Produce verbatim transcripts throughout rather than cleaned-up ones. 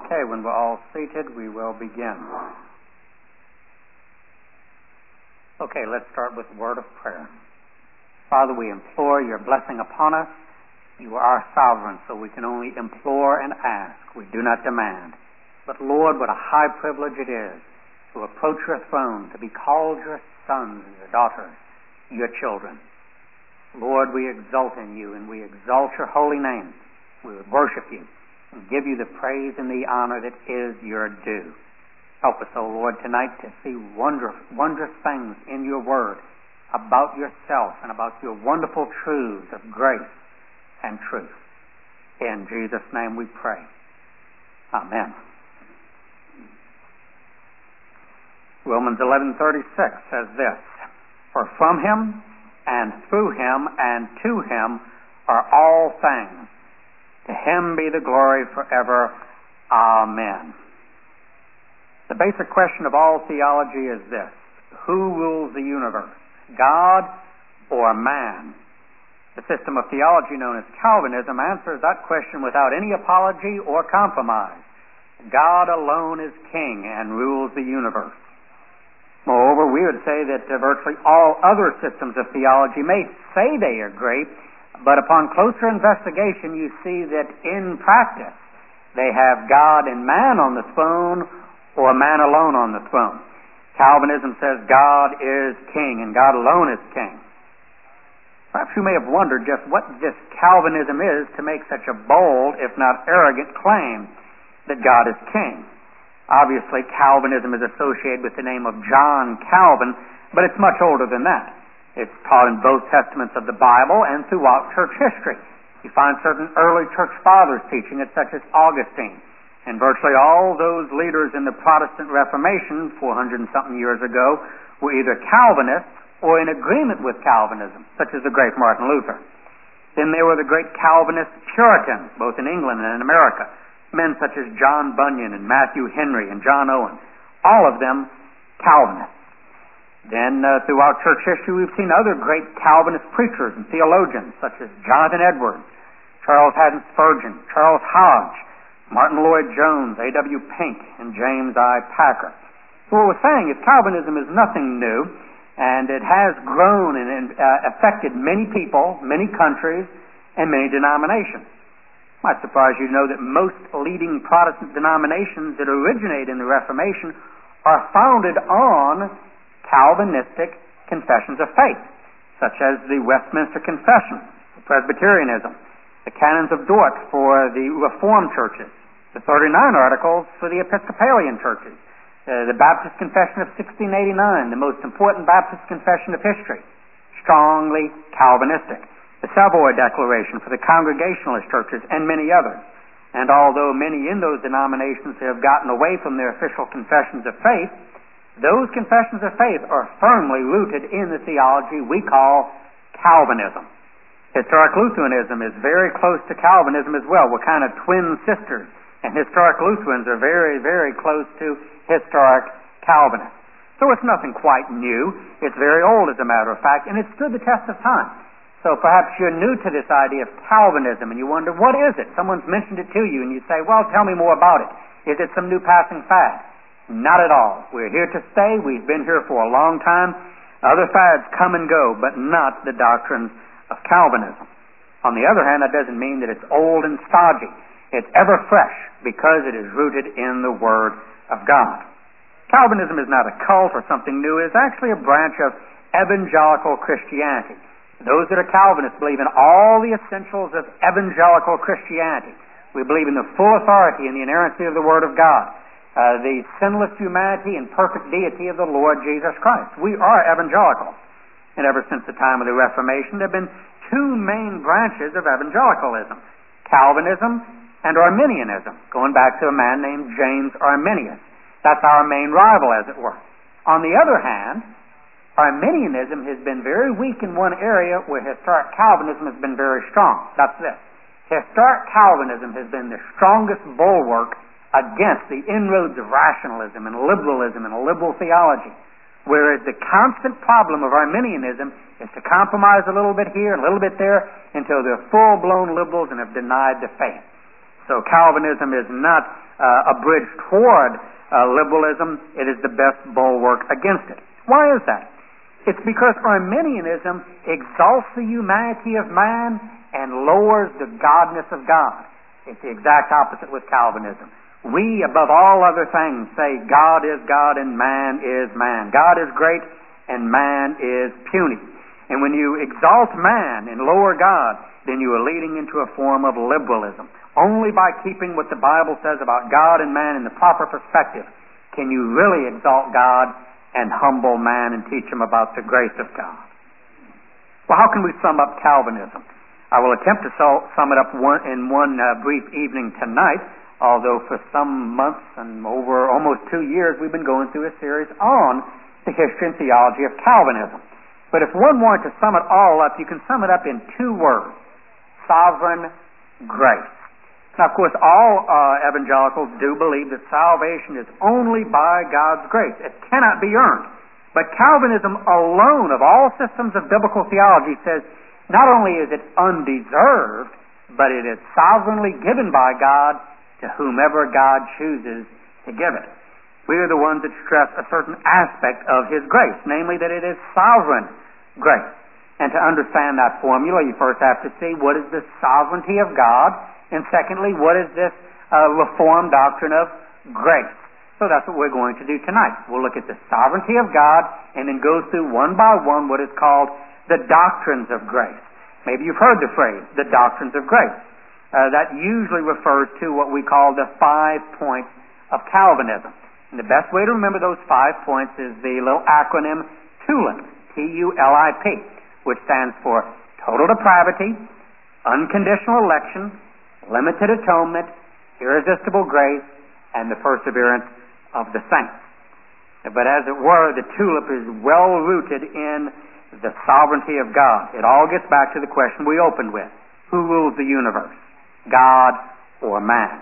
Okay, when we're all seated, we will begin. Okay, let's start with a word of prayer. Father, we implore your blessing upon us. You are sovereign, so we can only implore and ask. We do not demand. But Lord, what a high privilege it is to approach your throne, to be called your sons and your daughters, your children. Lord, we exult in you and we exalt your holy name. We would worship you and give you the praise and the honor that is your due. Help us, O Lord, tonight to see wondrous, wondrous things in your word about yourself and about your wonderful truths of grace and truth. In Jesus' name we pray. Amen. Romans eleven thirty-six says this, "For from him and through him and to him are all things. To him be the glory forever. Amen." The basic question of all theology is this: who rules the universe, God or man? The system of theology known as Calvinism answers that question without any apology or compromise. God alone is king and rules the universe. Moreover, we would say that uh, virtually all other systems of theology may say they agree, but upon closer investigation you see that in practice they have God and man on the throne or man alone on the throne. Calvinism says God is king and God alone is king. Perhaps you may have wondered just what this Calvinism is to make such a bold, if not arrogant, claim that God is king. Obviously, Calvinism is associated with the name of John Calvin, but it's much older than that. It's taught in both testaments of the Bible and throughout church history. You find certain early church fathers teaching it, such as Augustine. And virtually all those leaders in the Protestant Reformation, four hundred and something years ago, were either Calvinists or in agreement with Calvinism, such as the great Martin Luther. Then there were the great Calvinist Puritans, both in England and in America. Men such as John Bunyan and Matthew Henry and John Owen, all of them Calvinists. Then uh, throughout church history we've seen other great Calvinist preachers and theologians such as Jonathan Edwards, Charles Haddon Spurgeon, Charles Hodge, Martin Lloyd-Jones, A W Pink, and James I. Packer. So what we're saying is Calvinism is nothing new, and it has grown and uh, affected many people, many countries, and many denominations. Might surprise you to know that most leading Protestant denominations that originate in the Reformation are founded on Calvinistic confessions of faith, such as the Westminster Confession, Presbyterianism, the Canons of Dort for the Reformed churches, the thirty-nine Articles for the Episcopalian churches, uh, the Baptist Confession of sixteen eighty-nine, the most important Baptist confession of history, strongly Calvinistic. The Savoy Declaration for the Congregationalist churches, and many others. And although many in those denominations have gotten away from their official confessions of faith, those confessions of faith are firmly rooted in the theology we call Calvinism. Historic Lutheranism is very close to Calvinism as well. We're kind of twin sisters, and historic Lutherans are very, very close to historic Calvinists. So it's nothing quite new. It's very old, as a matter of fact, and it stood the test of time. So perhaps you're new to this idea of Calvinism and you wonder, what is it? Someone's mentioned it to you and you say, well, tell me more about it. Is it some new passing fad? Not at all. We're here to stay. We've been here for a long time. Other fads come and go, but not the doctrines of Calvinism. On the other hand, that doesn't mean that it's old and stodgy. It's ever fresh because it is rooted in the Word of God. Calvinism is not a cult or something new. It's actually a branch of evangelical Christianity. Those that are Calvinists believe in all the essentials of evangelical Christianity. We believe in the full authority and the inerrancy of the Word of God, uh, the sinless humanity and perfect deity of the Lord Jesus Christ. We are evangelical. And ever since the time of the Reformation, there have been two main branches of evangelicalism: Calvinism and Arminianism, going back to a man named James Arminius. That's our main rival, as it were. On the other hand, Arminianism has been very weak in one area where historic Calvinism has been very strong. That's this. Historic Calvinism has been the strongest bulwark against the inroads of rationalism and liberalism and liberal theology, whereas the constant problem of Arminianism is to compromise a little bit here, a little bit there, until they're full-blown liberals and have denied the faith. So Calvinism is not uh, a bridge toward uh, liberalism, it is the best bulwark against it. Why is that? It's because Arminianism exalts the humanity of man and lowers the godness of God. It's the exact opposite with Calvinism. We, above all other things, say God is God and man is man. God is great and man is puny. And when you exalt man and lower God, then you are leading into a form of liberalism. Only by keeping what the Bible says about God and man in the proper perspective can you really exalt God and humble man and teach him about the grace of God. Well, how can we sum up Calvinism? I will attempt to sum it up one, in one uh, brief evening tonight, although for some months and over almost two years we've been going through a series on the history and theology of Calvinism. But if one wanted to sum it all up, you can sum it up in two words: sovereign grace. Now, of course, all uh, evangelicals do believe that salvation is only by God's grace. It cannot be earned. But Calvinism alone, of all systems of biblical theology, says not only is it undeserved, but it is sovereignly given by God to whomever God chooses to give it. We are the ones that stress a certain aspect of His grace, namely that it is sovereign grace. And to understand that formula, you first have to see what is the sovereignty of God, and secondly, what is this uh, Reformed doctrine of grace. So that's what we're going to do tonight. We'll look at the sovereignty of God and then go through one by one what is called the doctrines of grace. Maybe you've heard the phrase, the doctrines of grace. Uh, that usually refers to what we call the five points of Calvinism. And the best way to remember those five points is the little acronym TULIP, T U L I P, which stands for total depravity, unconditional election, limited atonement, irresistible grace, and the perseverance of the saints. But as it were, the TULIP is well rooted in the sovereignty of God. It all gets back to the question we opened with: who rules the universe, God or man?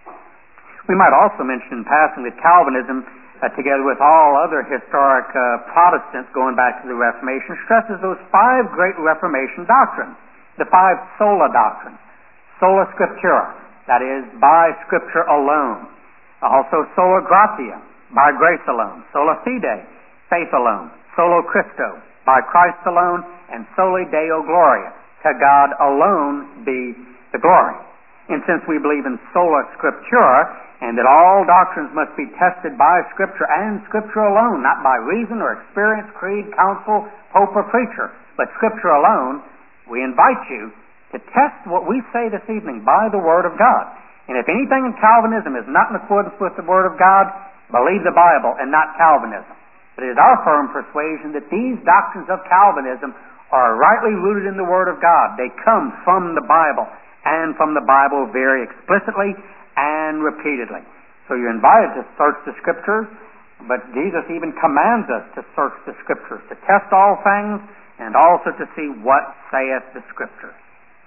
We might also mention in passing that Calvinism, uh, together with all other historic uh, Protestants going back to the Reformation, stresses those five great Reformation doctrines, the five sola doctrines. Sola Scriptura, that is, by Scripture alone. Also sola gratia, by grace alone. Sola fide, faith alone. Solo Christo, by Christ alone. And soli Deo gloria, to God alone be the glory. And since we believe in sola Scriptura, and that all doctrines must be tested by Scripture and Scripture alone, not by reason or experience, creed, council, pope, or preacher, but Scripture alone, we invite you to test what we say this evening by the Word of God. And if anything in Calvinism is not in accordance with the Word of God, believe the Bible and not Calvinism. But it is our firm persuasion that these doctrines of Calvinism are rightly rooted in the Word of God. They come from the Bible, and from the Bible very explicitly and repeatedly. So you're invited to search the Scriptures, but Jesus even commands us to search the Scriptures, to test all things, and also to see what saith the Scriptures.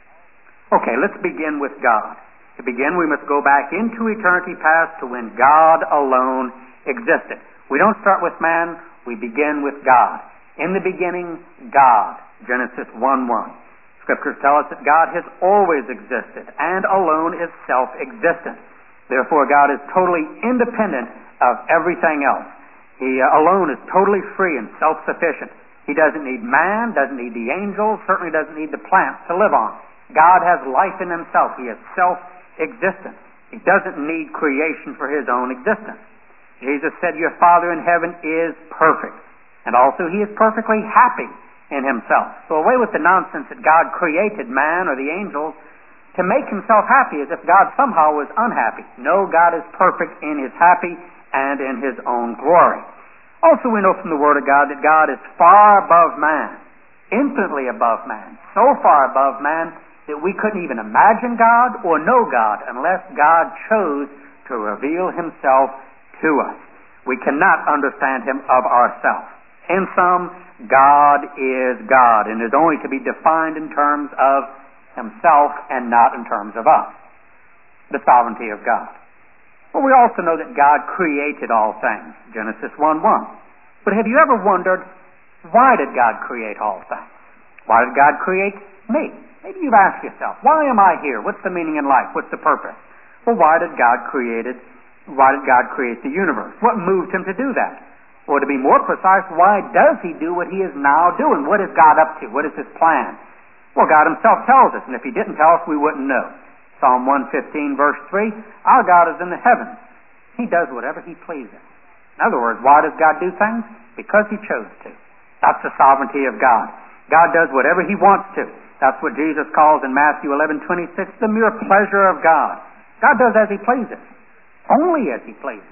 Okay, let's begin with God. To begin, we must go back into eternity past to when God alone existed. We don't start with man, we begin with God. In the beginning, God. Genesis one one. Scriptures tell us that God has always existed and alone is self-existent. Therefore, God is totally independent of everything else. He uh, alone is totally free and self-sufficient. He doesn't need man, doesn't need the angels, certainly doesn't need the plants to live on. God has life in Himself. He is self-existent. He doesn't need creation for His own existence. Jesus said, "Your Father in heaven is perfect." And also, He is perfectly happy in Himself. So away with the nonsense that God created man or the angels to make Himself happy, as if God somehow was unhappy. No, God is perfect in His happy and in His own glory. Also, we know from the Word of God that God is far above man, infinitely above man, so far above man that we couldn't even imagine God or know God unless God chose to reveal Himself to us. We cannot understand Him of ourselves. In sum, God is God and is only to be defined in terms of Himself and not in terms of us. The sovereignty of God. Well, we also know that God created all things. Genesis one one. But have you ever wondered, why did God create all things? Why did God create me? Maybe you've asked yourself, why am I here? What's the meaning in life? What's the purpose? Well, why did God create it? Why did God create the universe? What moved him to do that? Or to be more precise, why does he do what he is now doing? What is God up to? What is his plan? Well, God himself tells us, and if he didn't tell us, we wouldn't know. Psalm one fifteen, verse three, our God is in the heavens. He does whatever he pleases. In other words, why does God do things? Because he chose to. That's the sovereignty of God. God does whatever he wants to. That's what Jesus calls in Matthew eleven twenty-six, the mere pleasure of God. God does as he pleases. Only as he pleases.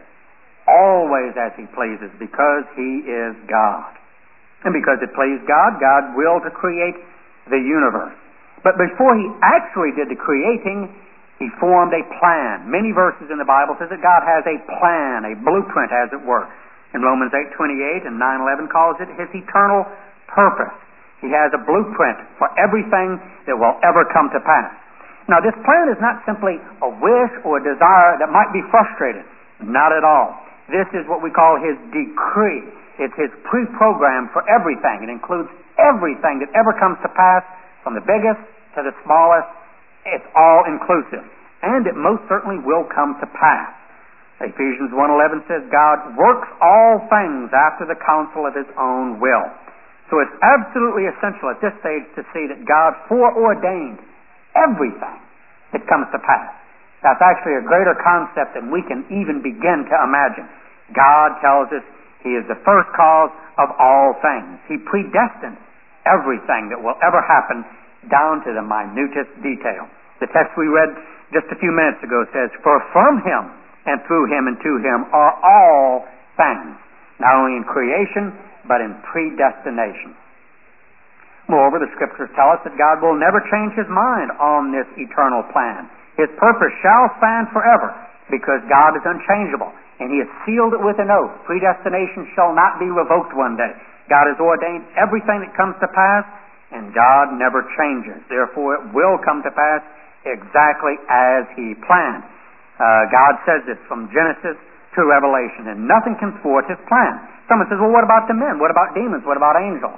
Always as he pleases, because he is God. And because it pleased God, God willed to create the universe. But before he actually did the creating, he formed a plan. Many verses in the Bible says that God has a plan, a blueprint, as it were. In Romans eight twenty-eight and nine eleven calls it his eternal purpose. He has a blueprint for everything that will ever come to pass. Now, this plan is not simply a wish or a desire that might be frustrated. Not at all. This is what we call his decree. It's his pre-program for everything. It includes everything that ever comes to pass, from the biggest to the smallest. It's all inclusive. And it most certainly will come to pass. Ephesians one eleven says, God works all things after the counsel of his own will. So it's absolutely essential at this stage to see that God foreordained everything that comes to pass. That's actually a greater concept than we can even begin to imagine. God tells us he is the first cause of all things. He predestined everything that will ever happen down to the minutest detail. The text we read just a few minutes ago says, for from him and through him and to him are all things, not only in creation, but in predestination. Moreover, the Scriptures tell us that God will never change his mind on this eternal plan. His purpose shall stand forever, because God is unchangeable, and he has sealed it with an oath. Predestination shall not be revoked one day. God has ordained everything that comes to pass, and God never changes. Therefore, it will come to pass exactly as he planned. Uh, God says this from Genesis to Revelation, and nothing can thwart his plan. Someone says, well, what about the men? What about demons? What about angels?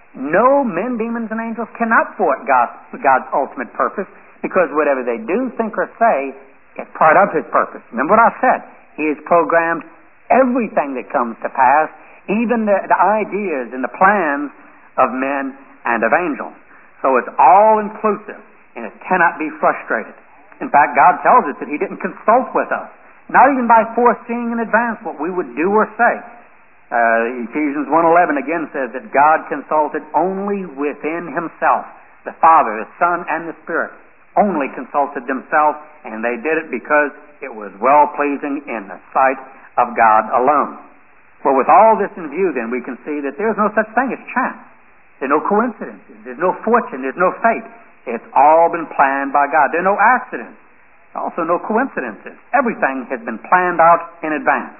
No, men, demons, and angels cannot thwart God's, God's ultimate purpose, because whatever they do, think, or say is part of his purpose. Remember what I said? He has programmed everything that comes to pass, even the, the ideas and the plans of men and of angels. So it's all inclusive, and it cannot be frustrated. In fact, God tells us that he didn't consult with us, not even by foreseeing in advance what we would do or say. Uh, Ephesians one eleven again says that God consulted only within himself. The Father, the Son, and the Spirit only consulted themselves, and they did it because it was well-pleasing in the sight of God alone. Well, with all this in view, then, we can see that there's no such thing as chance. There's no coincidences. There's no fortune. There's no fate. It's all been planned by God. There are no accidents. Also no coincidences. Everything has been planned out in advance.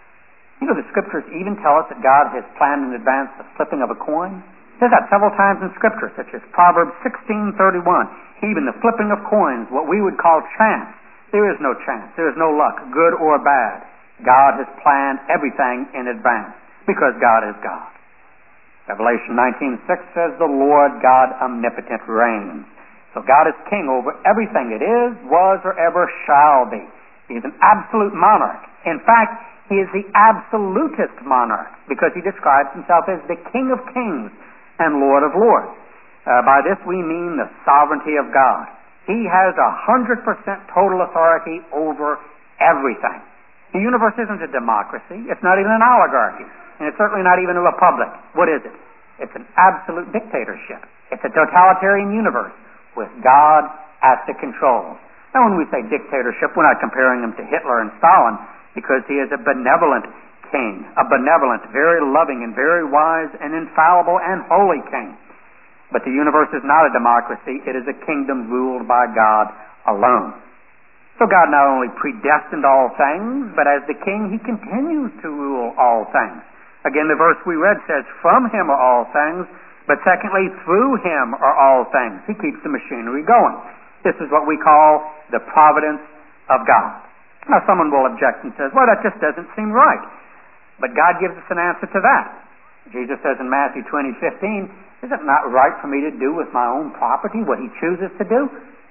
You know, the Scriptures even tell us that God has planned in advance the flipping of a coin. It says that several times in Scripture, such as Proverbs sixteen thirty-one. Even the flipping of coins, what we would call chance. There is no chance. There is no luck, good or bad. God has planned everything in advance, because God is God. Revelation nineteen six says, the Lord God omnipotent reigns. So God is king over everything that is, was, or ever shall be. He is an absolute monarch. In fact, he is the absolutist monarch, because he describes himself as the King of kings and Lord of lords. Uh, by this we mean the sovereignty of God. He has a hundred percent total authority over everything. The universe isn't a democracy. It's not even an oligarchy. And it's certainly not even a republic. What is it? It's an absolute dictatorship. It's a totalitarian universe with God at the controls. Now, when we say dictatorship, we're not comparing him to Hitler and Stalin, because he is a benevolent king, a benevolent, very loving, and very wise, and infallible, and holy king. But the universe is not a democracy. It is a kingdom ruled by God alone. So God not only predestined all things, but as the king, he continues to rule all things. Again, the verse we read says, from him are all things, but secondly, through him are all things. He keeps the machinery going. This is what we call the providence of God. Now, someone will object and says, well, that just doesn't seem right. But God gives us an answer to that. Jesus says in Matthew twenty fifteen, is it not right for me to do with my own property what he chooses to do?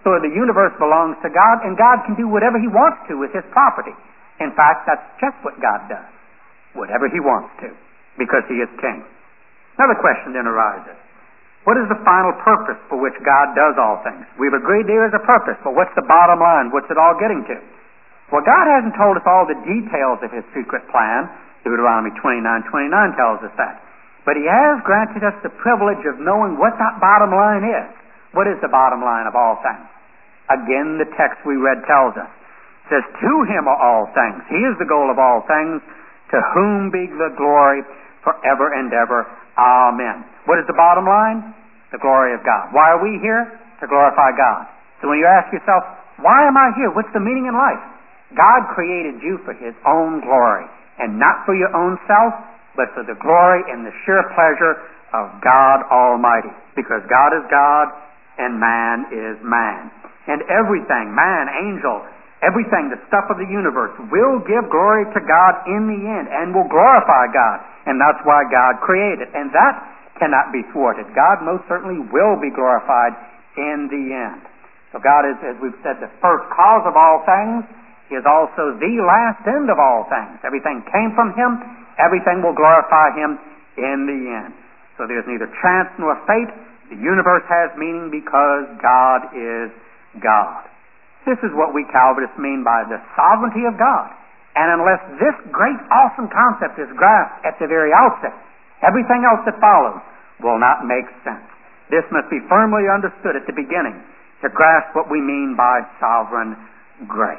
So the universe belongs to God, and God can do whatever He wants to with His property. In fact, that's just what God does. Whatever He wants to, because He is King. Another question then arises. What is the final purpose for which God does all things? We've agreed there is a purpose, but what's the bottom line? What's it all getting to? Well, God hasn't told us all the details of His secret plan. Deuteronomy twenty-nine twenty-nine tells us that. But He has granted us the privilege of knowing what that bottom line is. What is the bottom line of all things? Again, the text we read tells us. It says, to Him are all things. He is the goal of all things, to whom be the glory forever and ever. Amen. What is the bottom line? The glory of God. Why are we here? To glorify God. So when you ask yourself, why am I here? What's the meaning in life? God created you for His own glory, and not for your own self, but for the glory and the sheer pleasure of God Almighty. Because God is God, and man is man. And everything, man, angel, everything, the stuff of the universe, will give glory to God in the end, and will glorify God. And that's why God created. And that cannot be thwarted. God most certainly will be glorified in the end. So God is, as we've said, the first cause of all things. He is also the last end of all things. Everything came from Him. Everything will glorify Him in the end. So there's neither chance nor fate. The universe has meaning because God is God. This is what we Calvinists mean by the sovereignty of God. And unless this great, awesome concept is grasped at the very outset, everything else that follows will not make sense. This must be firmly understood at the beginning to grasp what we mean by sovereign grace.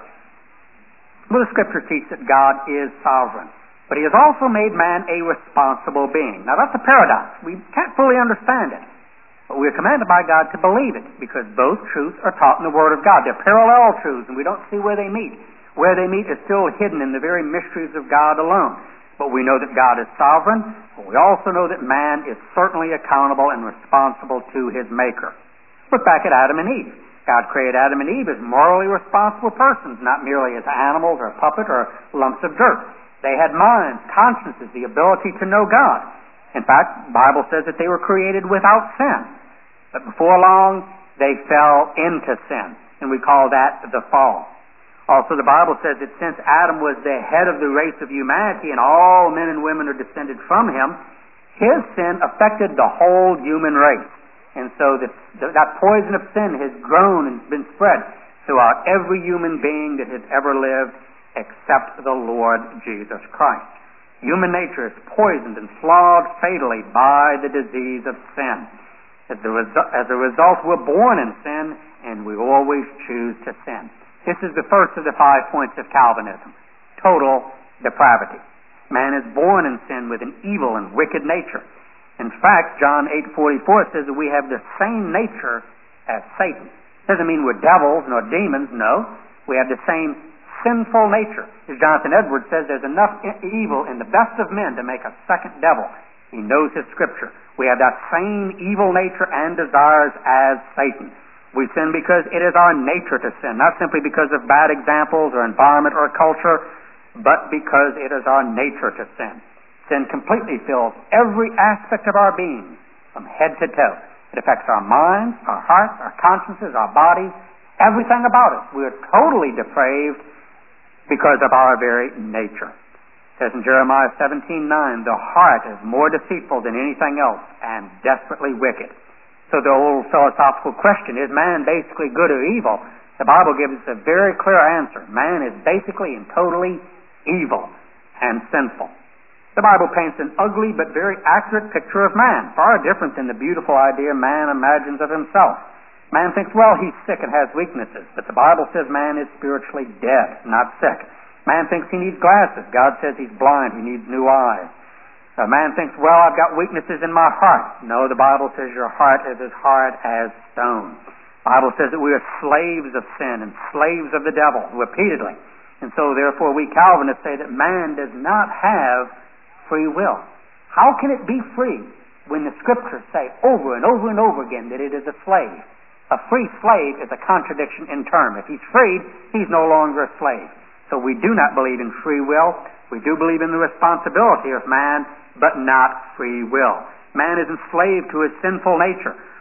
Well, the Scriptures teach that God is sovereign, but He has also made man a responsible being. Now, that's a paradox. We can't fully understand it, but we're commanded by God to believe it, because both truths are taught in the Word of God. They're parallel truths, and we don't see where they meet. Where they meet is still hidden in the very mysteries of God alone. But we know that God is sovereign, but we also know that man is certainly accountable and responsible to his Maker. Look back at Adam and Eve. God created Adam and Eve as morally responsible persons, not merely as animals or a puppet or lumps of dirt. They had minds, consciences, the ability to know God. In fact, the Bible says that they were created without sin. But before long, they fell into sin, and we call that the fall. Also, the Bible says that since Adam was the head of the race of humanity and all men and women are descended from him, his sin affected the whole human race. And so this, that poison of sin has grown and been spread throughout every human being that has ever lived except the Lord Jesus Christ. Human nature is poisoned and flawed fatally by the disease of sin. As a, resu- as a result, we're born in sin, and we always choose to sin. This is the first of the five points of Calvinism. Total depravity. Man is born in sin with an evil and wicked nature. In fact, John eight forty-four says that we have the same nature as Satan. Doesn't mean we're devils nor demons, no. We have the same sinful nature. As Jonathan Edwards says, there's enough evil in the best of men to make a second devil. He knows his Scripture. We have that same evil nature and desires as Satan. We sin because it is our nature to sin, not simply because of bad examples or environment or culture, but because it is our nature to sin. Sin completely fills every aspect of our being, from head to toe. It affects our minds, our hearts, our consciences, our bodies, everything about us. We are totally depraved because of our very nature. It says in Jeremiah seventeen nine, the heart is more deceitful than anything else and desperately wicked. So the old philosophical question, is man basically good or evil? The Bible gives us a very clear answer. Man is basically and totally evil and sinful. The Bible paints an ugly but very accurate picture of man, far different than the beautiful idea man imagines of himself. Man thinks, well, he's sick and has weaknesses, but the Bible says man is spiritually dead, not sick. Man thinks he needs glasses. God says he's blind, he needs new eyes. A man thinks, well, I've got weaknesses in my heart. No, the Bible says your heart is as hard as stone. The Bible says that we are slaves of sin and slaves of the devil, repeatedly. And so, therefore, we Calvinists say that man does not have free will. How can it be free when the Scriptures say over and over and over again that it is a slave? A free slave is a contradiction in term. If he's freed, he's no longer a slave. So we do not believe in free will. We do believe in the responsibility of man, but not free will. Man is enslaved to his sinful nature.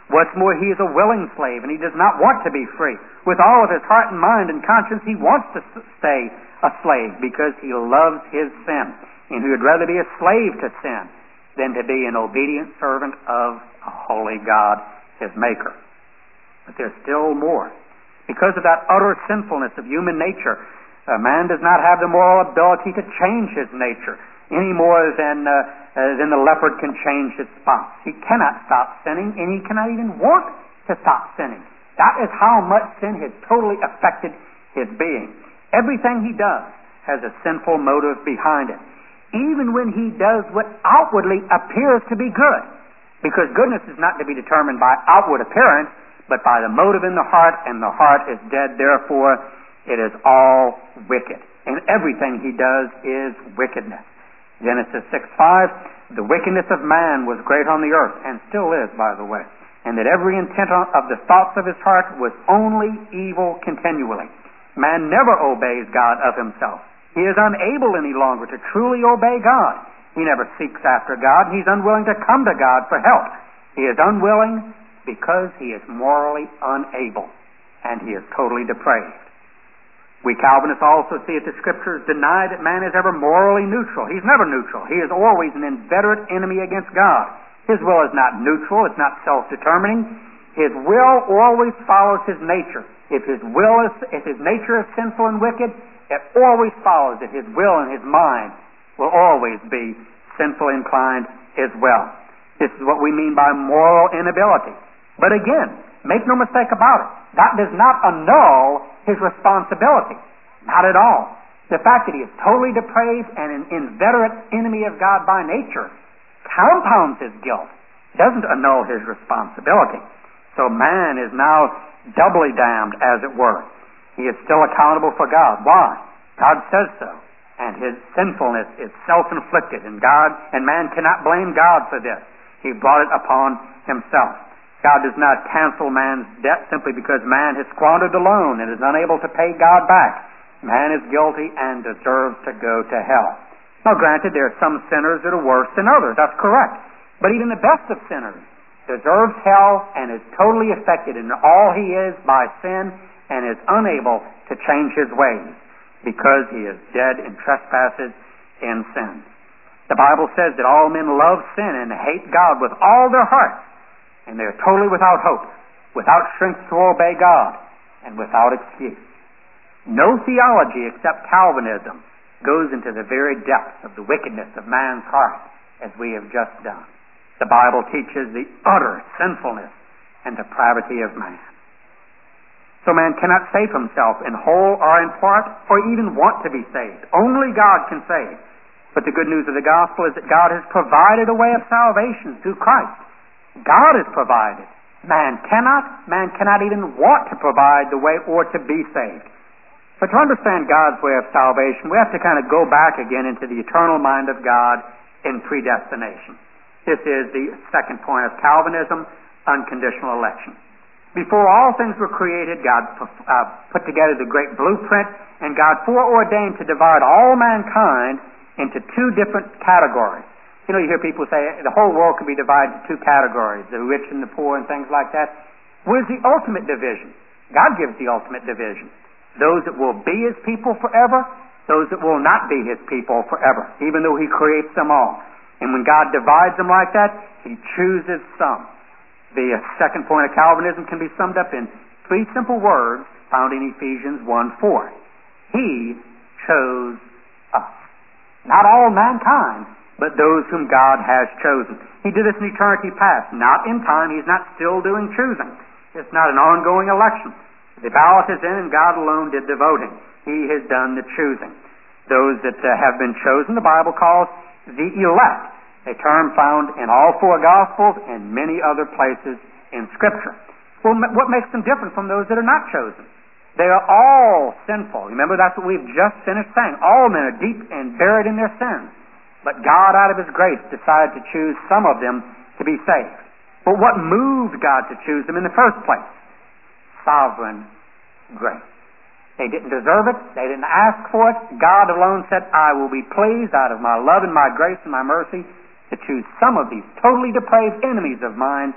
What's more, he is a willing slave, and he does not want to be free. With all of his heart and mind and conscience, he wants to stay a slave because he loves his sin. And he would rather be a slave to sin than to be an obedient servant of a holy God, his Maker. But there's still more. Because of that utter sinfulness of human nature, a man does not have the moral ability to change his nature any more than, uh, uh, than the leopard can change his spots. He cannot stop sinning, and he cannot even want to stop sinning. That is how much sin has totally affected his being. Everything he does has a sinful motive behind it, even when he does what outwardly appears to be good. Because goodness is not to be determined by outward appearance, but by the motive in the heart, and the heart is dead, therefore it is all wicked. And everything he does is wickedness. Genesis six five, the wickedness of man was great on the earth, and still is, by the way, and that every intent of the thoughts of his heart was only evil continually. Man never obeys God of himself. He is unable any longer to truly obey God. He never seeks after God. He's unwilling to come to God for help. He is unwilling because he is morally unable, and he is totally depraved. We Calvinists also see that the Scriptures deny that man is ever morally neutral. He's never neutral. He is always an inveterate enemy against God. His will is not neutral. It's not self-determining. His will always follows his nature. If his will is, if his nature is sinful and wicked, it always follows that his will and his mind will always be sinful inclined as well. This is what we mean by moral inability. But again, make no mistake about it, that does not annul his responsibility. Not at all. The fact that he is totally depraved and an inveterate enemy of God by nature compounds his guilt, doesn't annul his responsibility. So man is now doubly damned, as it were. He is still accountable for God. Why? God says so. And his sinfulness is self-inflicted, and God and man cannot blame God for this. He brought it upon himself. God does not cancel man's debt simply because man has squandered the loan and is unable to pay God back. Man is guilty and deserves to go to hell. Now, granted, there are some sinners that are worse than others. That's correct. But even the best of sinners deserves hell and is totally affected in all he is by sin and is unable to change his ways because he is dead in trespasses and sins. The Bible says that all men love sin and hate God with all their hearts, and they are totally without hope, without strength to obey God, and without excuse. No theology except Calvinism goes into the very depths of the wickedness of man's heart, as we have just done. The Bible teaches the utter sinfulness and depravity of man. So man cannot save himself in whole or in part, or even want to be saved. Only God can save. But the good news of the gospel is that God has provided a way of salvation through Christ. God has provided. Man cannot, man cannot even want to provide the way or to be saved. But to understand God's way of salvation, we have to kind of go back again into the eternal mind of God in predestination. This is the second point of Calvinism, unconditional election. Before all things were created, God uh, put together the great blueprint, and God foreordained to divide all mankind into two different categories. You know, you hear people say the whole world can be divided into two categories, the rich and the poor and things like that. Where's the ultimate division? God gives the ultimate division. Those that will be his people forever, those that will not be his people forever, even though he creates them all. And when God divides them like that, he chooses some. The second point of Calvinism can be summed up in three simple words found in Ephesians one four. He chose us. Not all mankind, but those whom God has chosen. He did this in eternity past, not in time. He's not still doing choosing. It's not an ongoing election. The ballot is in, and God alone did the voting. He has done the choosing. Those that uh, have been chosen, the Bible calls the elect, a term found in all four Gospels and many other places in Scripture. Well, what makes them different from those that are not chosen? They are all sinful. Remember, that's what we've just finished saying. All men are deep and buried in their sins. But God, out of his grace, decided to choose some of them to be saved. But what moved God to choose them in the first place? Sovereign grace. They didn't deserve it. They didn't ask for it. God alone said, I will be pleased out of my love and my grace and my mercy to choose some of these totally depraved enemies of mine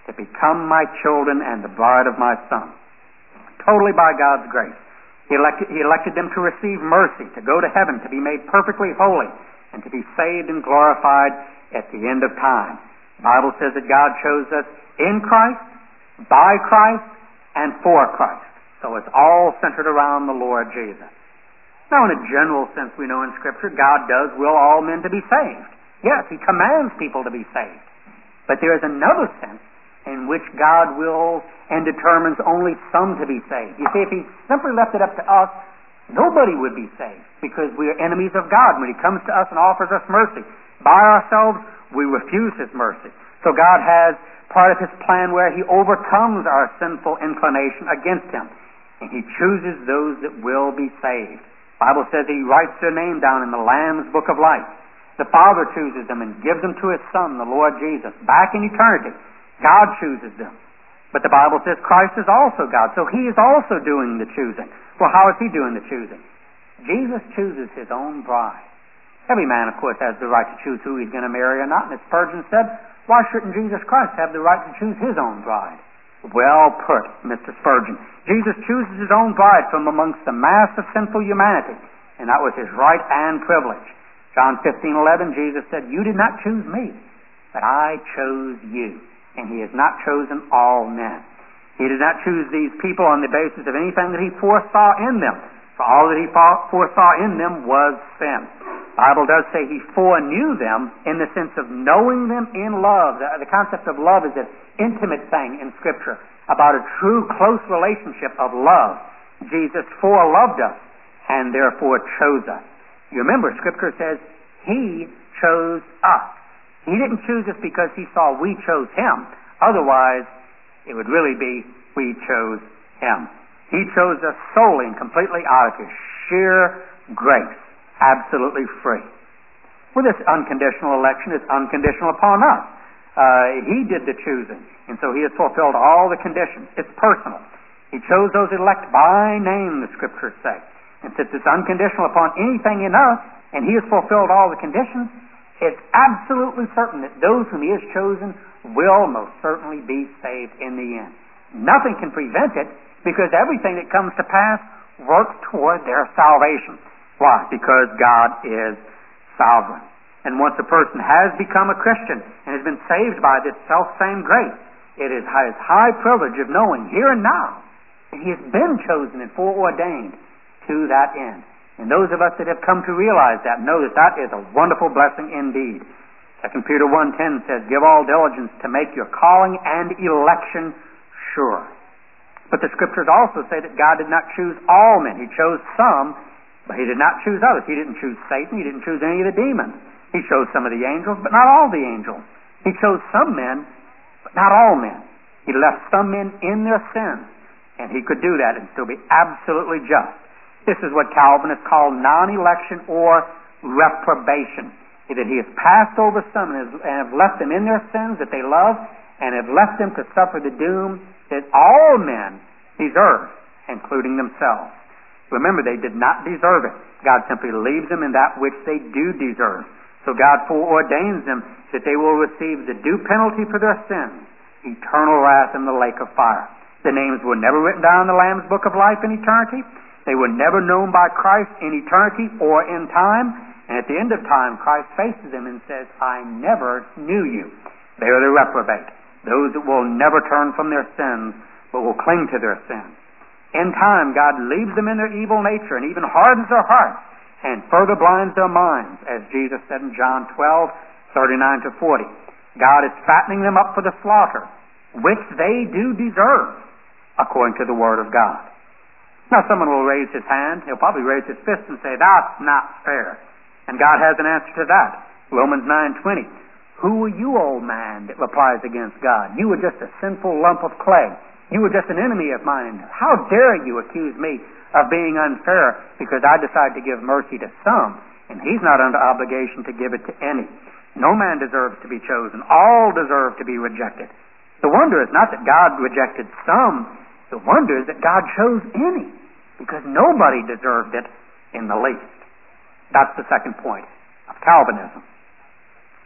to become my children and the bride of my Son. Totally by God's grace. He elected, he elected them to receive mercy, to go to heaven, to be made perfectly holy, and to be saved and glorified at the end of time. The Bible says that God chose us in Christ, by Christ, and for Christ. So it's all centered around the Lord Jesus. Now, in a general sense, we know in Scripture, God does will all men to be saved. Yes, He commands people to be saved. But there is another sense in which God wills and determines only some to be saved. You see, if He simply left it up to us, nobody would be saved, because we are enemies of God. When He comes to us and offers us mercy, by ourselves, we refuse His mercy. So God has part of His plan where He overcomes our sinful inclination against Him, and He chooses those that will be saved. The Bible says He writes their name down in the Lamb's Book of Life. The Father chooses them and gives them to His Son, the Lord Jesus. Back in eternity, God chooses them. But the Bible says Christ is also God, so He is also doing the choosing. Well, how is He doing the choosing? Jesus chooses His own bride. Every man, of course, has the right to choose who he's going to marry or not. And as Spurgeon said, why shouldn't Jesus Christ have the right to choose His own bride? Well put, Mister Spurgeon. Jesus chooses His own bride from amongst the mass of sinful humanity, and that was His right and privilege. John fifteen eleven, Jesus said, "You did not choose me, but I chose you." And He has not chosen all men. He did not choose these people on the basis of anything that He foresaw in them. For all that He foresaw in them was sin. The Bible does say He foreknew them in the sense of knowing them in love. The, the concept of love is an intimate thing in Scripture, about a true, close relationship of love. Jesus foreloved us and therefore chose us. You remember, Scripture says He chose us. He didn't choose us because He saw we chose Him. Otherwise, it would really be we chose Him. He chose us solely and completely out of His sheer grace, absolutely free. Well, this unconditional election is unconditional upon us. Uh, he did the choosing, and so He has fulfilled all the conditions. It's personal. He chose those elect by name, the Scriptures say. And since it's unconditional upon anything in us, and He has fulfilled all the conditions, it's absolutely certain that those whom He has chosen will most certainly be saved in the end. Nothing can prevent it, because everything that comes to pass works toward their salvation. Why? Because God is sovereign. And once a person has become a Christian and has been saved by this self-same grace, it is His high privilege of knowing here and now that He has been chosen and foreordained to that end. And those of us that have come to realize that know that that is a wonderful blessing indeed. Second Peter one ten says, "Give all diligence to make your calling and election sure." But the Scriptures also say that God did not choose all men. He chose some, but He did not choose others. He didn't choose Satan. He didn't choose any of the demons. He chose some of the angels, but not all the angels. He chose some men, but not all men. He left some men in their sins, and He could do that and still be absolutely just. This is what Calvinists call non-election or reprobation. That He has passed over some and have left them in their sins that they love, and have left them to suffer the doom that all men deserve, including themselves. Remember, they did not deserve it. God simply leaves them in that which they do deserve. So God foreordains them that they will receive the due penalty for their sins, eternal wrath in the lake of fire. The names were never written down in the Lamb's Book of Life in eternity. They were never known by Christ in eternity or in time. And at the end of time, Christ faces them and says, "I never knew you." They are the reprobate, those that will never turn from their sins, but will cling to their sins. In time, God leaves them in their evil nature and even hardens their hearts and further blinds their minds, as Jesus said in John twelve, thirty-nine to forty. God is fattening them up for the slaughter, which they do deserve, according to the Word of God. Now, someone will raise his hand. He'll probably raise his fist and say, "That's not fair." And God has an answer to that. Romans nine twenty. "Who are you, old man, that replies against God? You were just a sinful lump of clay. You were just an enemy of mine. How dare you accuse me of being unfair because I decide to give mercy to some, and He's not under obligation to give it to any? No man deserves to be chosen. All deserve to be rejected." The wonder is not that God rejected some. The wonder is that God chose any, because nobody deserved it in the least. That's the second point of Calvinism.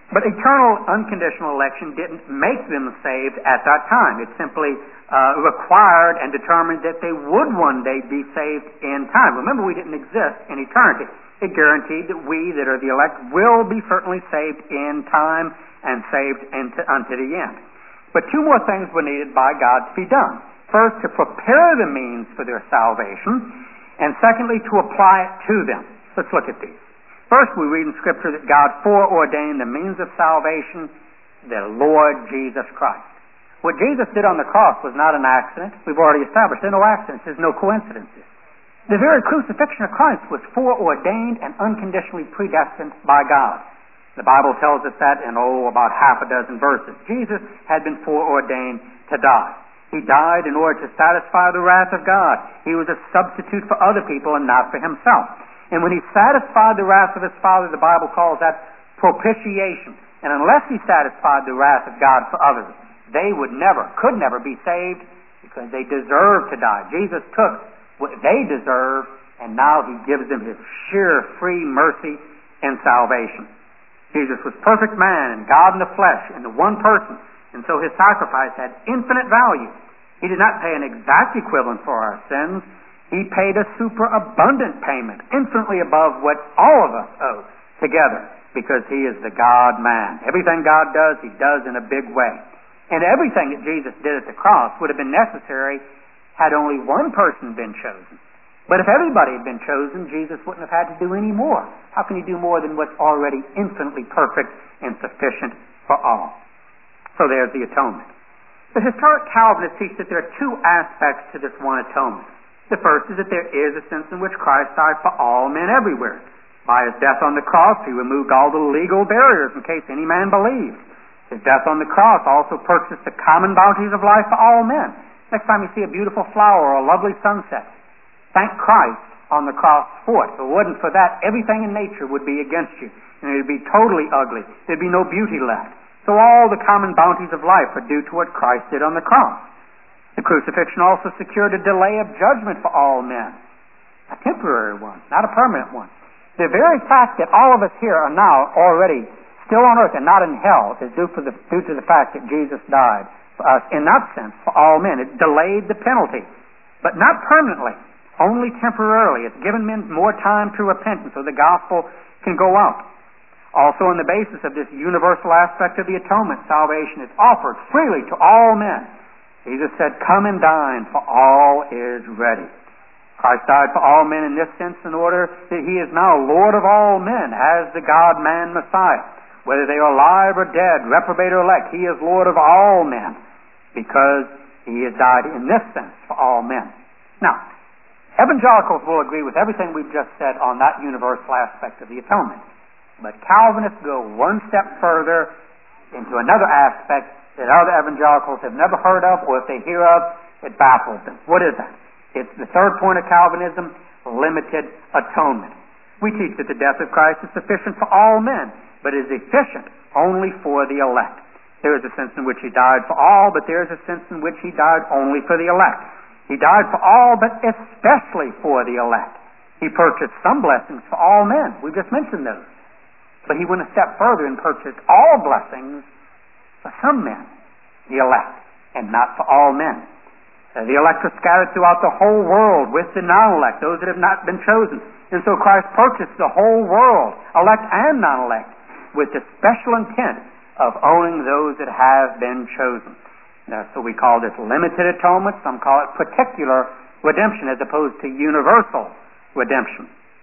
But eternal unconditional election didn't make them saved at that time. It simply uh, required and determined that they would one day be saved in time. Remember, we didn't exist in eternity. It guaranteed that we that are the elect will be certainly saved in time and saved into, unto the end. But two more things were needed by God to be done. First, to prepare the means for their salvation, and secondly, to apply it to them. Let's look at these. First, we read in Scripture that God foreordained the means of salvation, the Lord Jesus Christ. What Jesus did on the cross was not an accident. We've already established there are no accidents. There's no coincidences. The very crucifixion of Christ was foreordained and unconditionally predestined by God. The Bible tells us that in, oh, about half a dozen verses. Jesus had been foreordained to die. He died in order to satisfy the wrath of God. He was a substitute for other people and not for himself. And when he satisfied the wrath of his Father, the Bible calls that propitiation. And unless he satisfied the wrath of God for others, they would never, could never be saved because they deserved to die. Jesus took what they deserved, and now he gives them his sheer free mercy and salvation. Jesus was perfect man and God in the flesh in the one person, and so his sacrifice had infinite value. He did not pay an exact equivalent for our sins. He paid a superabundant payment, infinitely above what all of us owe together, because he is the God-man. Everything God does, he does in a big way. And everything that Jesus did at the cross would have been necessary had only one person been chosen. But if everybody had been chosen, Jesus wouldn't have had to do any more. How can he do more than what's already infinitely perfect and sufficient for all? So there's the atonement. The historic Calvinists teach that there are two aspects to this one atonement. The first is that there is a sense in which Christ died for all men everywhere. By his death on the cross, he removed all the legal barriers in case any man believed. His death on the cross also purchased the common bounties of life for all men. Next time you see a beautiful flower or a lovely sunset, thank Christ on the cross for it. If it wasn't for that, everything in nature would be against you, and it would be totally ugly. There'd be no beauty left. So all the common bounties of life are due to what Christ did on the cross. The crucifixion also secured a delay of judgment for all men. A temporary one, not a permanent one. The very fact that all of us here are now already still on earth and not in hell is due, for the, due to the fact that Jesus died for us in that sense for all men. It delayed the penalty, but not permanently, only temporarily. It's given men more time to repent, and so the gospel can go out. Also, on the basis of this universal aspect of the atonement, salvation is offered freely to all men. Jesus said, "Come and dine, for all is ready." Christ died for all men in this sense in order that he is now Lord of all men as the God-man Messiah. Whether they are alive or dead, reprobate or elect, he is Lord of all men because he has died in this sense for all men. Now, evangelicals will agree with everything we've just said on that universal aspect of the atonement. But Calvinists go one step further into another aspect that other evangelicals have never heard of, or if they hear of, it baffles them. What is that? It's the third point of Calvinism, limited atonement. We teach that the death of Christ is sufficient for all men, but is efficient only for the elect. There is a sense in which he died for all, but there is a sense in which he died only for the elect. He died for all, but especially for the elect. He purchased some blessings for all men. We just mentioned those. But he went a step further and purchased all blessings for some men, the elect, and not for all men. Uh, the elect are scattered throughout the whole world with the non-elect, those that have not been chosen. And so Christ purchased the whole world, elect and non-elect, with the special intent of owning those that have been chosen. Uh, so we call this limited atonement. Some call it particular redemption as opposed to universal redemption.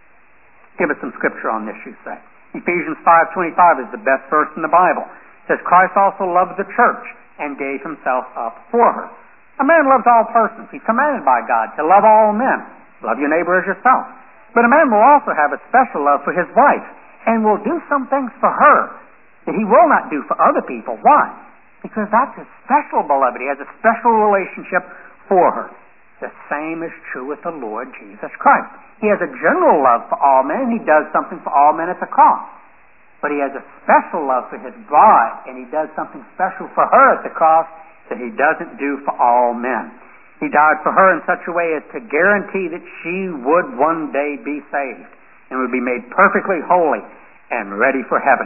Give us some scripture on this, you say. Ephesians five twenty-five is the best verse in the Bible. It says, Christ also loved the church and gave himself up for her. A man loves all persons. He's commanded by God to love all men. Love your neighbor as yourself. But a man will also have a special love for his wife and will do some things for her that he will not do for other people. Why? Because that's his special beloved. He has a special relationship for her. The same is true with the Lord Jesus Christ. He has a general love for all men. He does something for all men at the cross. But he has a special love for his bride, and he does something special for her at the cross that he doesn't do for all men. He died for her in such a way as to guarantee that she would one day be saved and would be made perfectly holy and ready for heaven.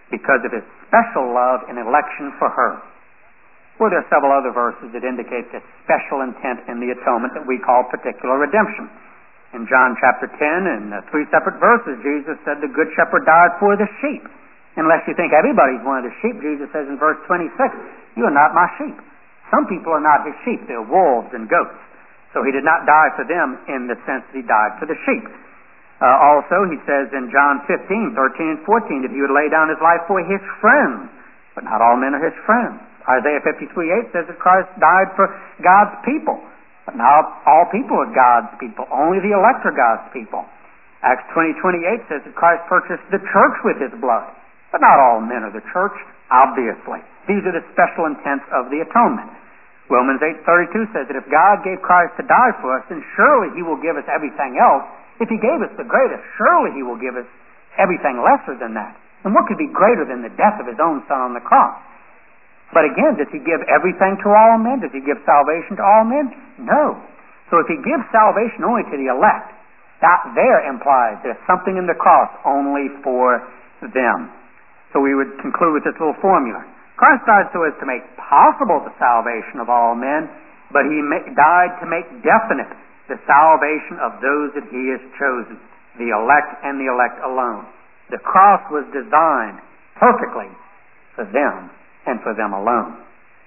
because of his special love and election for her. Well, there are several other verses that indicate this special intent in the atonement that we call particular redemption. In John chapter ten, in uh, three separate verses, Jesus said the good shepherd died for the sheep. Unless you think everybody's one of the sheep, Jesus says in verse twenty-six, you are not my sheep. Some people are not his sheep. They're wolves and goats. So he did not die for them in the sense that he died for the sheep. Uh, also, he says in John fifteen, thirteen, and fourteen that he would lay down his life for his friends. But not all men are his friends. Isaiah fifty-three, eight says that Christ died for God's people. But not all people are God's people. Only the elect are God's people. Acts twenty, twenty-eight says that Christ purchased the church with his blood. But not all men are the church, obviously. These are the special intents of the atonement. Romans eight thirty-two says that if God gave Christ to die for us, then surely he will give us everything else. If he gave us the greatest, surely he will give us everything lesser than that. And what could be greater than the death of his own Son on the cross? But again, does he give everything to all men? Does he give salvation to all men? No. So if he gives salvation only to the elect, that there implies there's something in the cross only for them. So we would conclude with this little formula. Christ died so as to make possible the salvation of all men, but he ma- died to make definite the salvation of those that he has chosen, the elect and the elect alone. The cross was designed perfectly for them and for them alone.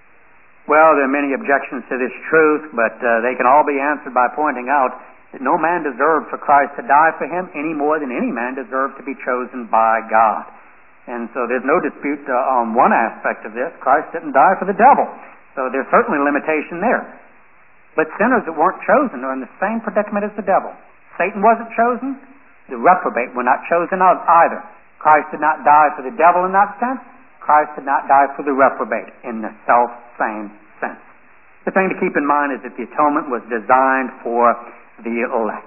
Well, there are many objections to this truth, but uh, they can all be answered by pointing out that no man deserved for Christ to die for him any more than any man deserved to be chosen by God. And so there's no dispute uh, on one aspect of this. Christ didn't die for the devil. So there's certainly limitation there. But sinners that weren't chosen are in the same predicament as the devil. Satan wasn't chosen. The reprobate were not chosen either. Christ did not die for the devil in that sense. Christ did not die for the reprobate in the self-same sense. The thing to keep in mind is that the atonement was designed for the elect.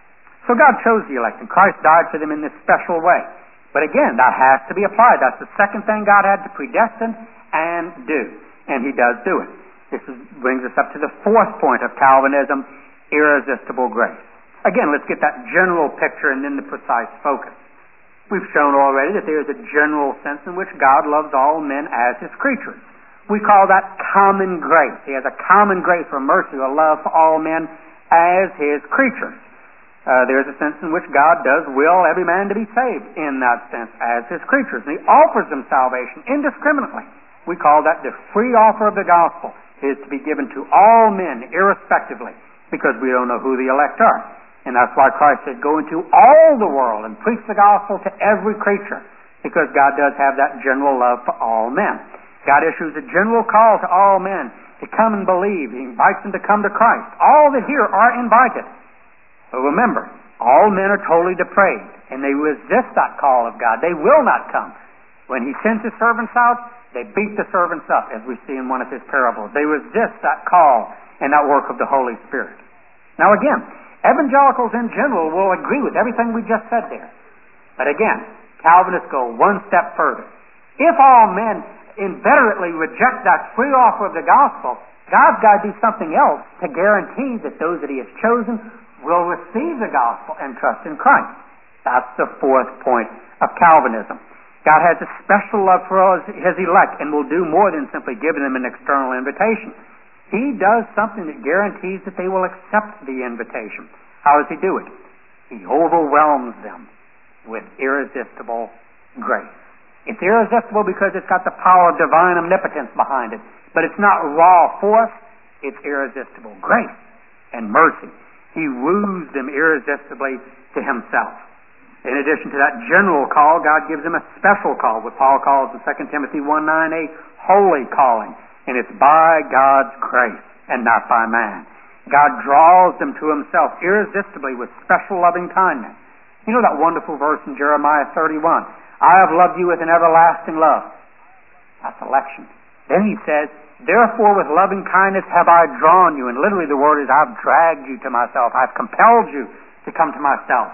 So God chose the elect, and Christ died for them in this special way. But again, that has to be applied. That's the second thing God had to predestine and do. And he does do it. This is, brings us up to the fourth point of Calvinism, irresistible grace. Again, let's get that general picture and then the precise focus. We've shown already that there is a general sense in which God loves all men as his creatures. We call that common grace. He has a common grace or mercy or love for all men as his creatures. Uh, there's a sense in which God does will every man to be saved in that sense as his creatures. And he offers them salvation indiscriminately. We call that the free offer of the gospel. It is to be given to all men irrespectively, because we don't know who the elect are. And that's why Christ said, go into all the world and preach the gospel to every creature, because God does have that general love for all men. God issues a general call to all men to come and believe. He invites them to come to Christ. All that here are invited. But remember, all men are totally depraved, and they resist that call of God. They will not come. When he sends his servants out, they beat the servants up, as we see in one of his parables. They resist that call and that work of the Holy Spirit. Now again, evangelicals in general will agree with everything we just said there. But again, Calvinists go one step further. If all men inveterately reject that free offer of the gospel, God's got to do something else to guarantee that those that he has chosen will receive the gospel and trust in Christ. That's the fourth point of Calvinism. God has a special love for his elect and will do more than simply giving them an external invitation. He does something that guarantees that they will accept the invitation. How does he do it? He overwhelms them with irresistible grace. It's irresistible because it's got the power of divine omnipotence behind it. But it's not raw force, it's irresistible grace and mercy. He woos them irresistibly to himself. In addition to that general call, God gives them a special call, what Paul calls in Second Timothy one nine a holy calling. And it's by God's grace and not by man. God draws them to himself irresistibly with special loving kindness. You know that wonderful verse in Jeremiah thirty-one, I have loved you with an everlasting love. That's election. Then he says, therefore with loving kindness have I drawn you. And literally the word is, I've dragged you to myself. I've compelled you to come to myself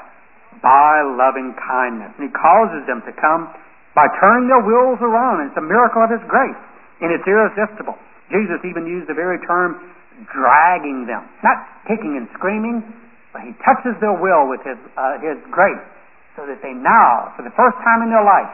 by loving kindness. And he causes them to come by turning their wills around. And it's a miracle of his grace. And it's irresistible. Jesus even used the very term dragging them. Not kicking and screaming, but he touches their will with his, uh, his grace, so that they now, for the first time in their life,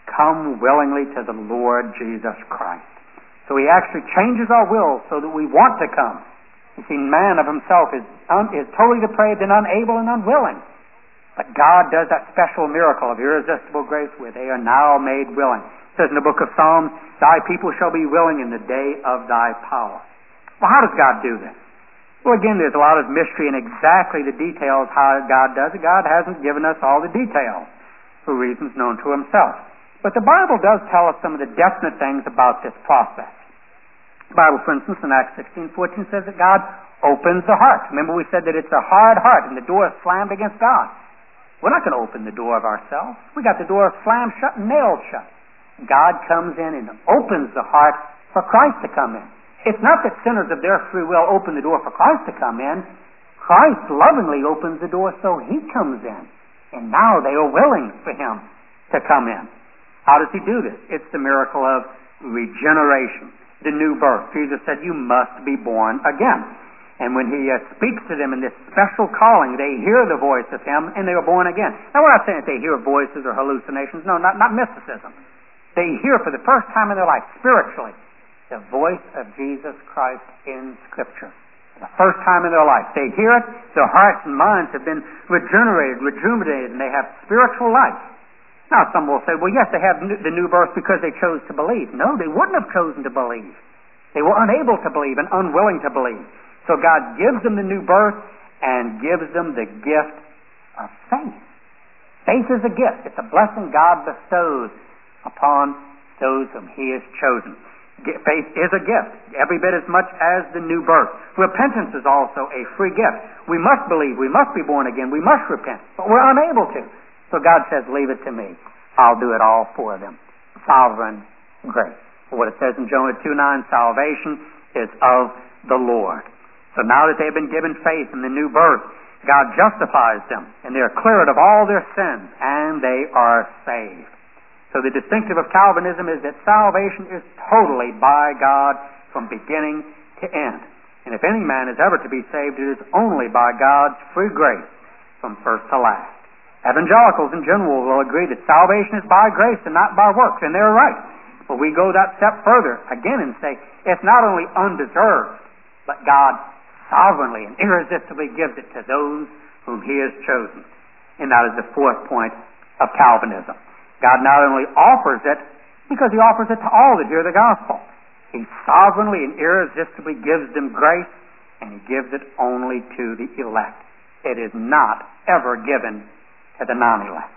come willingly to the Lord Jesus Christ. So He actually changes our will so that we want to come. You see, man of himself is, un, is totally depraved and unable and unwilling. But God does that special miracle of irresistible grace where they are now made willing. It says in the book of Psalms, Thy people shall be willing in the day of Thy power. Well, how does God do this? Well, again, there's a lot of mystery in exactly the details how God does it. God hasn't given us all the details for reasons known to Himself. But the Bible does tell us some of the definite things about this process. The Bible, for instance, in Acts sixteen fourteen says that God opens the heart. Remember we said that it's a hard heart and the door is slammed against God. We're not going to open the door of ourselves. We got the door slammed shut and nailed shut. God comes in and opens the heart for Christ to come in. It's not that sinners of their free will open the door for Christ to come in. Christ lovingly opens the door so He comes in. And now they are willing for Him to come in. How does He do this? It's the miracle of regeneration, the new birth. Jesus said, you must be born again. And when He uh, speaks to them in this special calling, they hear the voice of Him and they are born again. Now, we're not saying that they hear voices or hallucinations. No, not, not mysticism. They hear for the first time in their life, spiritually, the voice of Jesus Christ in Scripture. For the first time in their life. They hear it, their hearts and minds have been regenerated, rejuvenated, and they have spiritual life. Now, some will say, well, yes, they have the new birth because they chose to believe. No, they wouldn't have chosen to believe. They were unable to believe and unwilling to believe. So God gives them the new birth and gives them the gift of faith. Faith is a gift. It's a blessing God bestows upon those whom He has chosen. Faith is a gift, every bit as much as the new birth. Repentance is also a free gift. We must believe, we must be born again, we must repent, but we're unable to. So God says, leave it to me. I'll do it all for them. Sovereign grace. What it says in Jonah two nine, salvation is of the Lord. So now that they've been given faith in the new birth, God justifies them, and they're cleared of all their sins, and they are saved. So the distinctive of Calvinism is that salvation is totally by God from beginning to end. And if any man is ever to be saved, it is only by God's free grace from first to last. Evangelicals in general will agree that salvation is by grace and not by works, and they're right. But we go that step further again and say it's not only undeserved, but God sovereignly and irresistibly gives it to those whom He has chosen. And that is the fourth point of Calvinism. God not only offers it, because He offers it to all that hear the gospel. He sovereignly and irresistibly gives them grace, and He gives it only to the elect. It is not ever given to the non-elect.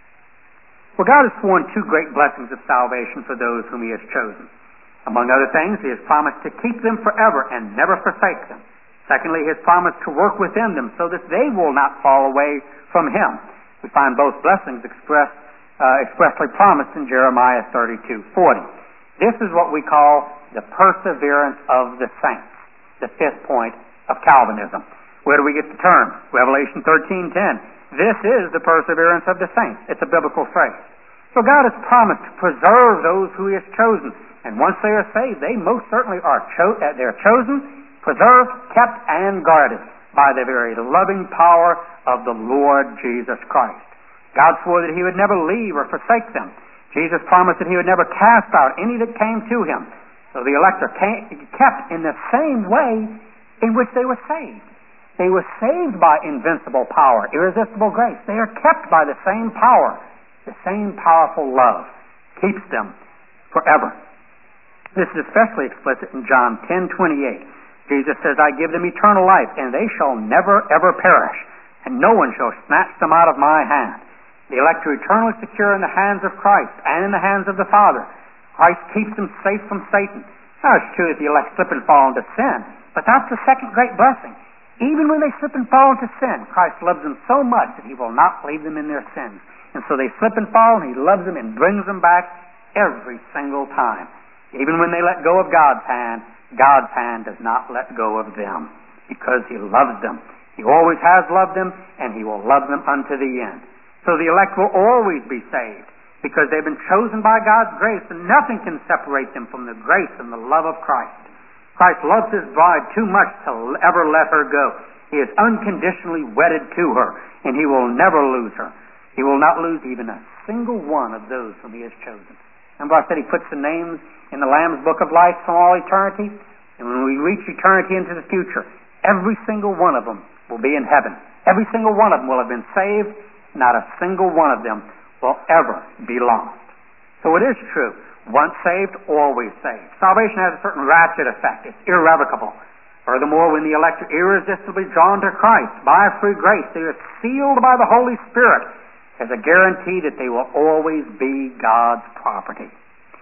Well, God has sworn two great blessings of salvation for those whom He has chosen. Among other things, He has promised to keep them forever and never forsake them. Secondly, He has promised to work within them so that they will not fall away from Him. We find both blessings expressed Uh, expressly promised in Jeremiah thirty-two forty. This is what we call the perseverance of the saints, the fifth point of Calvinism. Where do we get the term? Revelation thirteen ten. This is the perseverance of the saints. It's a biblical phrase. So God has promised to preserve those who He has chosen. And once they are saved, they most certainly are cho- uh, they're chosen, preserved, kept, and guarded by the very loving power of the Lord Jesus Christ. God swore that He would never leave or forsake them. Jesus promised that He would never cast out any that came to Him. So the elect are kept in the same way in which they were saved. They were saved by invincible power, irresistible grace. They are kept by the same power. The same powerful love keeps them forever. This is especially explicit in John ten twenty-eight. Jesus says, I give them eternal life, and they shall never ever perish, and no one shall snatch them out of my hand. The elect are eternally secure in the hands of Christ and in the hands of the Father. Christ keeps them safe from Satan. Now, it's true that the elect slip and fall into sin, but that's the second great blessing. Even when they slip and fall into sin, Christ loves them so much that He will not leave them in their sins. And so they slip and fall, and He loves them and brings them back every single time. Even when they let go of God's hand, God's hand does not let go of them because He loves them. He always has loved them, and He will love them unto the end. So the elect will always be saved because they've been chosen by God's grace, and nothing can separate them from the grace and the love of Christ. Christ loves His bride too much to ever let her go. He is unconditionally wedded to her, and He will never lose her. He will not lose even a single one of those whom he has chosen. Remember I said he puts the names in the Lamb's Book of Life from all eternity? And when we reach eternity into the future, every single one of them will be in heaven. Every single one of them will have been saved. Not a single one of them will ever be lost. So it is true. Once saved, always saved. Salvation has a certain ratchet effect. It's irrevocable. Furthermore, when the elect are irresistibly drawn to Christ by free grace, they are sealed by the Holy Spirit as a guarantee that they will always be God's property.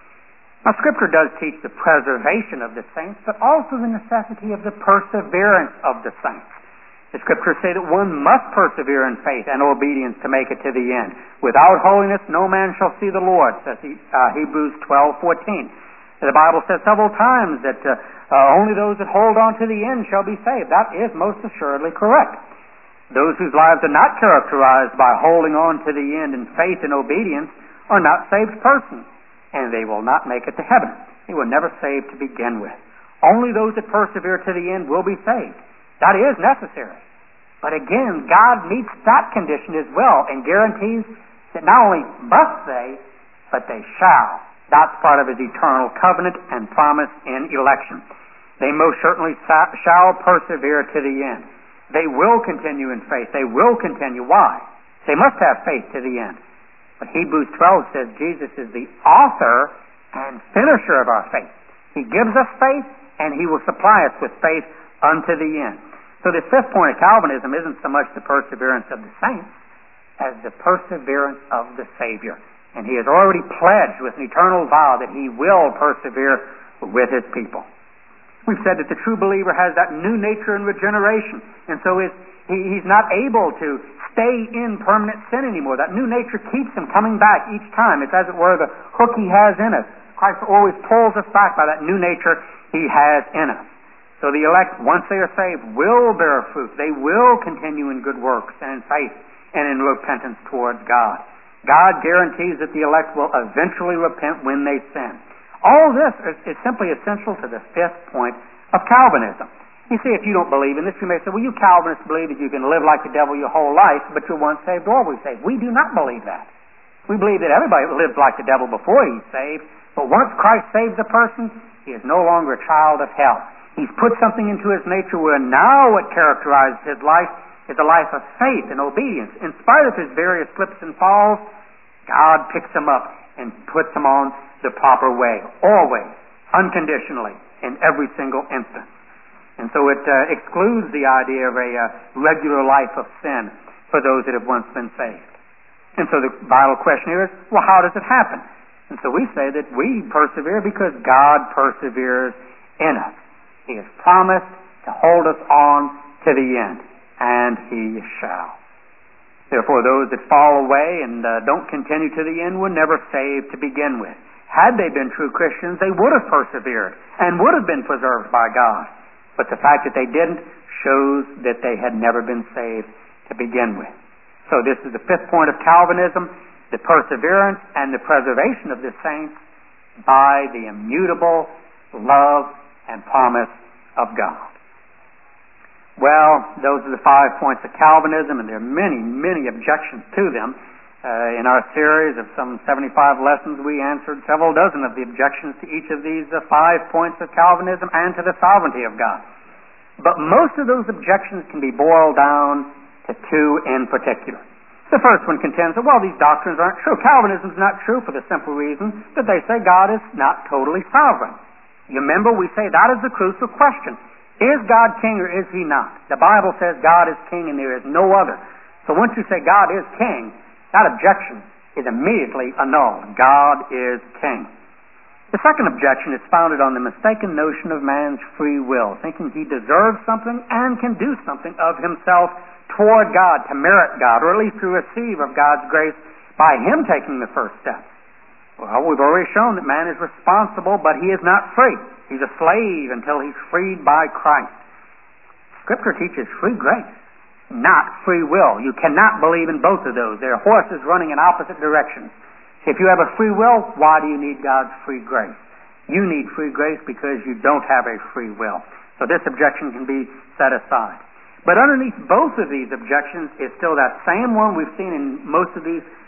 Now, Scripture does teach the preservation of the saints, but also the necessity of the perseverance of the saints. The Scriptures say that one must persevere in faith and obedience to make it to the end. Without holiness, no man shall see the Lord, says uh, Hebrews twelve fourteen. The Bible says several times that uh, uh, only those that hold on to the end shall be saved. That is most assuredly correct. Those whose lives are not characterized by holding on to the end in faith and obedience are not saved persons, and they will not make it to heaven. They were never saved to begin with. Only those that persevere to the end will be saved. That is necessary. But again, God meets that condition as well and guarantees that not only must they, but they shall. That's part of His eternal covenant and promise in election. They most certainly shall persevere to the end. They will continue in faith. They will continue. Why? They must have faith to the end. But Hebrews twelve says Jesus is the author and finisher of our faith. He gives us faith, and He will supply us with faith unto the end. So the fifth point of Calvinism isn't so much the perseverance of the saints as the perseverance of the Savior. And He has already pledged with an eternal vow that He will persevere with His people. We've said that the true believer has that new nature and regeneration, and so is, he, he's not able to stay in permanent sin anymore. That new nature keeps him coming back each time. It's as it were the hook He has in us. Christ always pulls us back by that new nature He has in us. So the elect, once they are saved, will bear fruit. They will continue in good works and in faith and in repentance towards God. God guarantees that the elect will eventually repent when they sin. All this is, is simply essential to the fifth point of Calvinism. You see, if you don't believe in this, you may say, well, you Calvinists believe that you can live like the devil your whole life, but you're once saved, always saved. We do not believe that. We believe that everybody lives like the devil before he's saved, but once Christ saves a person, he is no longer a child of hell. He's put something into his nature where now what characterizes his life is a life of faith and obedience. In spite of his various slips and falls, God picks him up and puts him on the proper way, always, unconditionally, in every single instance. And so it uh, excludes the idea of a uh, regular life of sin for those that have once been saved. And so the vital question here is, well, how does it happen? And so we say that we persevere because God perseveres in us. He has promised to hold us on to the end, and He shall. Therefore, those that fall away and uh, don't continue to the end were never saved to begin with. Had they been true Christians, they would have persevered and would have been preserved by God. But the fact that they didn't shows that they had never been saved to begin with. So this is the fifth point of Calvinism, the perseverance and the preservation of the saints by the immutable love and promise of God. Well, those are the five points of Calvinism, and there are many, many objections to them. Uh, in our series of some seventy-five lessons, we answered several dozen of the objections to each of these uh, five points of Calvinism and to the sovereignty of God. But most of those objections can be boiled down to two in particular. The first one contends that, well, these doctrines aren't true. Calvinism is not true for the simple reason that they say God is not totally sovereign. You remember, we say that is the crucial question. Is God king or is He not? The Bible says God is king and there is no other. So once you say God is king, that objection is immediately annulled. God is king. The second objection is founded on the mistaken notion of man's free will, thinking he deserves something and can do something of himself toward God, to merit God, or at least to receive of God's grace by him taking the first step. Well, we've already shown that man is responsible, but he is not free. He's a slave until he's freed by Christ. Scripture teaches free grace, not free will. You cannot believe in both of those. They're horses running in opposite directions. If you have a free will, why do you need God's free grace? You need free grace because you don't have a free will. So this objection can be set aside. But underneath both of these objections is still that same one we've seen in most of these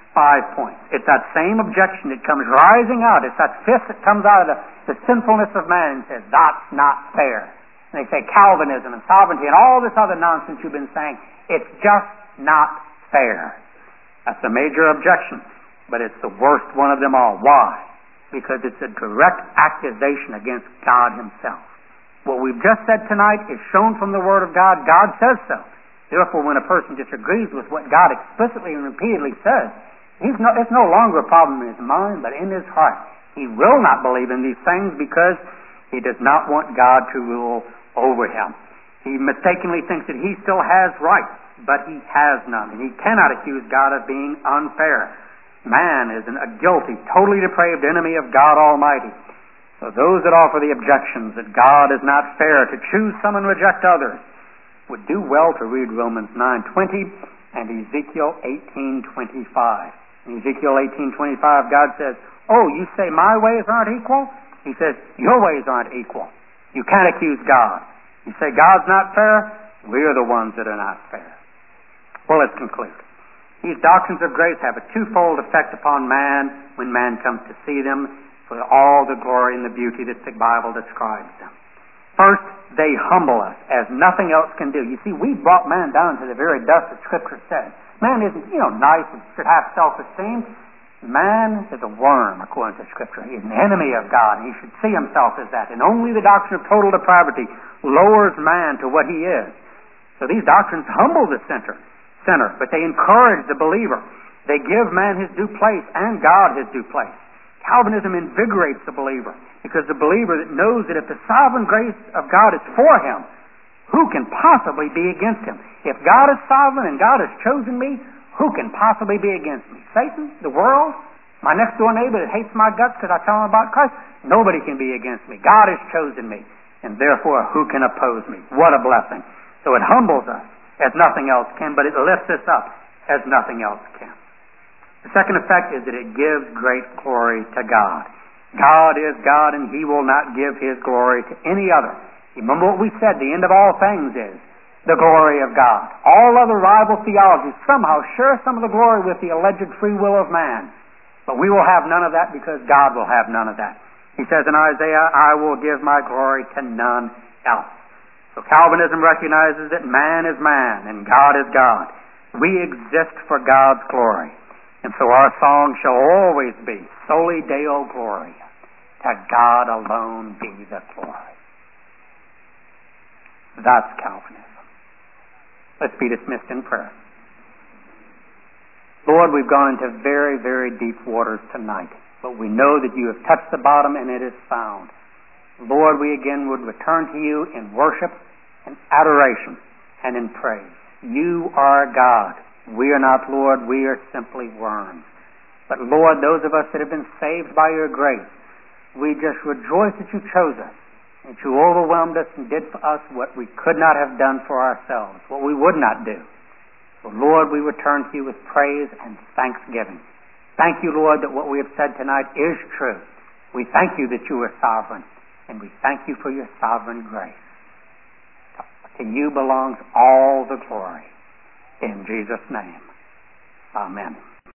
five points. It's that same objection that comes rising out. It's that fist that comes out of the, the sinfulness of man and says, that's not fair. And they say Calvinism and sovereignty and all this other nonsense you've been saying, it's just not fair. That's a major objection, but it's the worst one of them all. Why? Because it's a direct accusation against God Himself. What we've just said tonight is shown from the Word of God. God says so. Therefore, when a person disagrees with what God explicitly and repeatedly says, he's no, it's no longer a problem in his mind, but in his heart. He will not believe in these things because he does not want God to rule over him. He mistakenly thinks that he still has rights, but he has none, and he cannot accuse God of being unfair. Man is an, a guilty, totally depraved enemy of God Almighty. So those that offer the objections that God is not fair to choose some and reject others would do well to read Romans nine twenty and Ezekiel eighteen twenty-five. In Ezekiel eighteen twenty-five, God says, oh, you say my ways aren't equal? He says, your ways aren't equal. You can't accuse God. You say God's not fair? We're the ones that are not fair. Well, let's conclude. These doctrines of grace have a twofold effect upon man when man comes to see them for all the glory and the beauty that the Bible describes them. First, they humble us as nothing else can do. You see, we brought man down to the very dust that Scripture says. Man isn't, you know, nice and should have self-esteem. Man is a worm, according to Scripture. He's an enemy of God, and he should see himself as that. And only the doctrine of total depravity lowers man to what he is. So these doctrines humble the sinner, sinner, but they encourage the believer. They give man his due place and God his due place. Calvinism invigorates the believer, because the believer that knows that if the sovereign grace of God is for him, who can possibly be against him? If God is sovereign and God has chosen me, who can possibly be against me? Satan? The world? My next door neighbor that hates my guts because I tell him about Christ? Nobody can be against me. God has chosen me, and therefore who can oppose me? What a blessing. So it humbles us as nothing else can, but it lifts us up as nothing else can. The second effect is that it gives great glory to God. God is God, and He will not give His glory to any other. Remember what we said, the end of all things is the glory of God. All other rival theologies somehow share some of the glory with the alleged free will of man. But we will have none of that because God will have none of that. He says in Isaiah, I will give my glory to none else. So Calvinism recognizes that man is man and God is God. We exist for God's glory. And so our song shall always be, Soli Deo Gloria. To God alone be the glory. That's Calvinism. Let's be dismissed in prayer. Lord, we've gone into very, very deep waters tonight, but we know that you have touched the bottom and it is found. Lord, we again would return to you in worship and adoration and in praise. You are God. We are not, Lord, we are simply worms. But Lord, those of us that have been saved by your grace, we just rejoice that you chose us, that you overwhelmed us and did for us what we could not have done for ourselves, what we would not do. So Lord, we return to you with praise and thanksgiving. Thank you, Lord, that what we have said tonight is true. We thank you that you are sovereign, and we thank you for your sovereign grace. To you belongs all the glory. In Jesus' name, amen.